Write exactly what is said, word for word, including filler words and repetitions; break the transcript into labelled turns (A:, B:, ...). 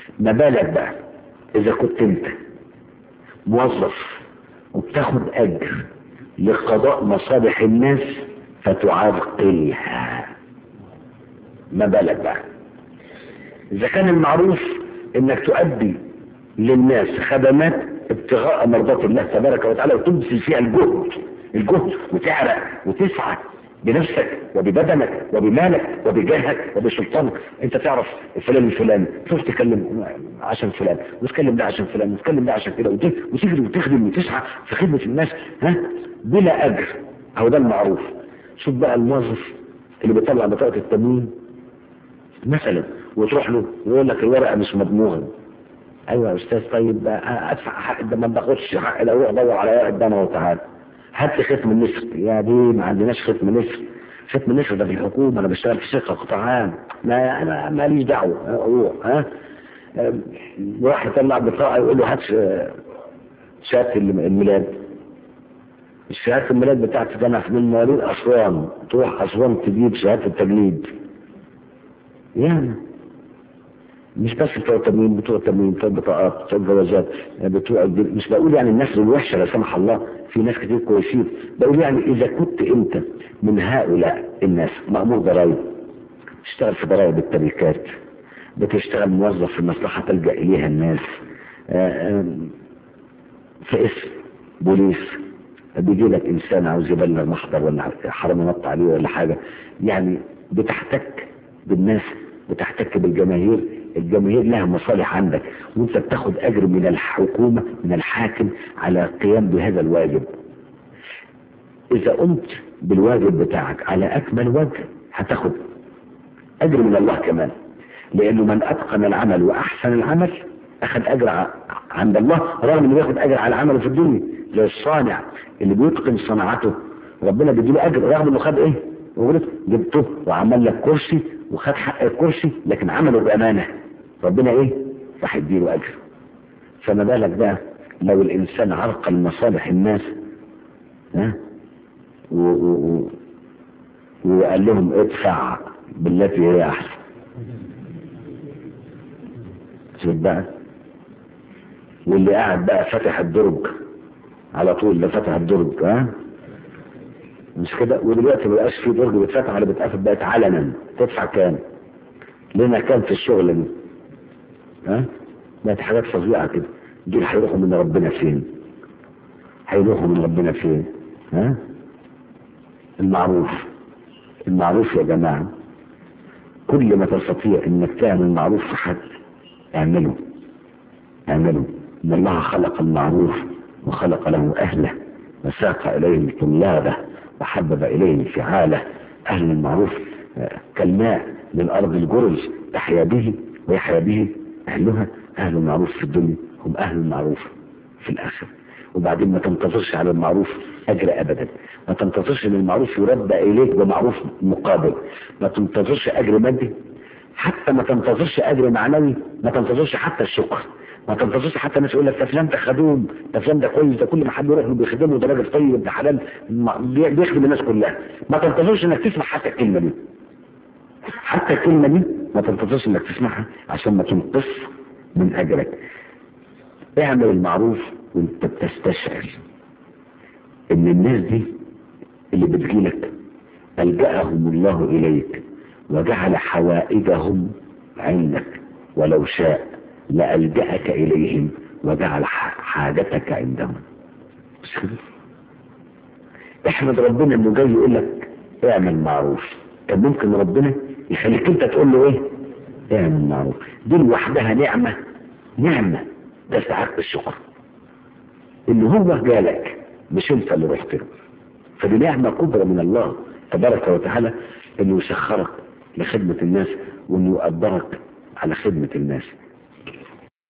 A: ما بالك بقى اذا كنت انت موظف وبتاخد اجر لقضاء مصالح الناس فتعرقلها، ما بالك بقى اذا كان المعروف انك تؤدي للناس خدمات ابتغاء مرضات الله تبارك وتعالى وتبذل فيها الجهد الجهد وتعرق وتسعى بنفسك وببدنك وبمالك وبجاهك وبسلطانك. انت تعرف فلان الفلاني تروح تكلم عشان فلان وتكلم ده عشان فلان وتكلم ده عشان كده وتجري وتخدم وتسعى في خدمة الناس ها بلا اجر. هو ده المعروف. شوف بقى الموظف اللي بيطلع بطاقة التموين مثلا وتروح له ويقول لك الورقة مش مضموعة. ايوه يا استاذ طيب ادفع حق ده ما باخدش حق ده، روح ادور على ورقة ده انا وتعالى هات لي ختم النسر. يا دي ما عندناش ختم نسر، ختم النسر ده في الحكومة، انا بشتغل في شركة قطاع عام، ما انا ماليش دعوة. روح ها راح يطلع بطاقة يقول له هات شهادة الميلاد. الشهادة الميلاد بتاعتي ده انا من مواليد اسوان، تروح اسوان تجيب شهادة التجنيد. يعني مش بس بتوع التموين، بتوع التموين بتوع البطاقات بتوع الجوازات بتوع، مش بقول يعني الناس الوحشة لا سمح الله، في ناس كتير كويسين، بقول يعني اذا كنت انت من هؤلاء الناس مأمور ضرائب، بتشتغل في ضرائب التركات، بتشتغل موظف في مصلحة تلجأ اليها الناس، في اسم بوليس بيجي لك انسان عاوز يبلغ محضر ولا حرام ينط عليه ولا حاجة، يعني بتحتك بالناس بتحتك بالجماهير، الجماهير لها مصالح عندك وانت بتاخد اجر من الحكومة من الحاكم على القيام بهذا الواجب. اذا قمت بالواجب بتاعك على اكمل وجه هتاخد اجر من الله كمان، لانه من اتقن العمل واحسن العمل اخذ اجر عند الله، رغم انه بياخد اجر على عمله في الدنيا. زي الصانع اللي بيتقن صناعته ربنا بيديله اجر رغم انه خد ايه وغلط، جبته وعمل لك كرسي وخد حق الكرسي لكن عمله بامانه، ربنا ايه راح يديله اجر. فما بالك بقى لو الانسان عرقل مصالح الناس ها و... و... وقال لهم ادفع بالتي هي احسن. شوف بقى واللي قاعد بقى فتح الدرج على طول، ده فتح الدرج ها مش كده، ودلوقتي ما بقاش في درج بيتفتح ولا بيتقفل، بقت علنا تدفع كام لنا كام في الشغل دي ها، بقت حاجات فظيعه كده. دول هيروحوا من ربنا فين؟ هيروحوا من ربنا فين؟ ها المعروف المعروف يا جماعه، كل ما تستطيع انك تعمل معروف في حد اعمله اعمله. ان الله خلق المعروف وخلق له اهله وساق اليهم طلابه وحبب اليهم فعاله. اهل المعروف كالماء للارض الجرز تحيا به ويحيا به اهلها. اهل المعروف في الدنيا هم اهل المعروف في الاخره. وبعدين ما تنتظرش على المعروف اجر ابدا، ما تنتظرش ان المعروف يرد اليك بمعروف مقابل، ما تنتظرش اجر مادي، حتى ما تنتظرش اجر معنوي، ما تنتظرش حتى الشكر، ما تنتظرش حتى الناس يقول لك ده فلان ده خدوم، ده فلان ده كويس، ده كل ما حد يروح له بيخدمه، ده راجل طيب، ده حلال بيخدم الناس كلها. ما تنتظرش انك تسمع حتى الكلمه دي، حتى الكلمه دي ما تنتظرش انك تسمعها عشان ما تنقص من اجرك. اعمل المعروف وانت بتستشعر ان الناس دي اللي بتجيلك ألجأهم الله اليك وجعل حوائجهم عندك، ولو شاء لألجأك اليهم وجعل حاجتك عندهم. احمد ربنا انه جاي يقول لك اعمل معروف. كان ممكن ربنا يخليك انت تقول له ايه؟ اعمل معروف. دي لوحدها نعمه نعمه تستحق الشكر، ان هو جالك مش انت اللي رحت له. فدي نعمه كبرى من الله تبارك وتعالى، انه يسخرك لخدمه الناس وانه يقدرك على خدمه الناس.